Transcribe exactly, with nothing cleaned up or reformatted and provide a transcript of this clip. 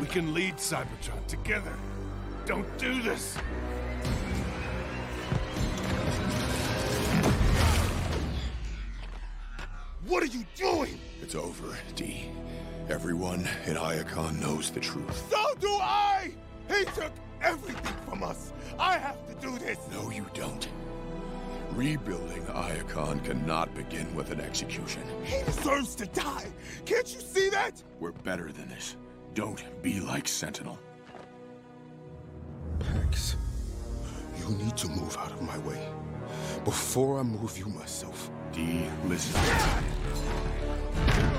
We can lead Cybertron together. Don't do this! What are you doing? It's over, D. Everyone in Iacon knows the truth. So do I! He took everything from us! I have to do this! No, you don't. Rebuilding Iacon cannot begin with an execution. He deserves to die! Can't you see that? We're better than this. Don't be like Sentinel. Hex, you need to move out of my way before I move you myself. D, listen.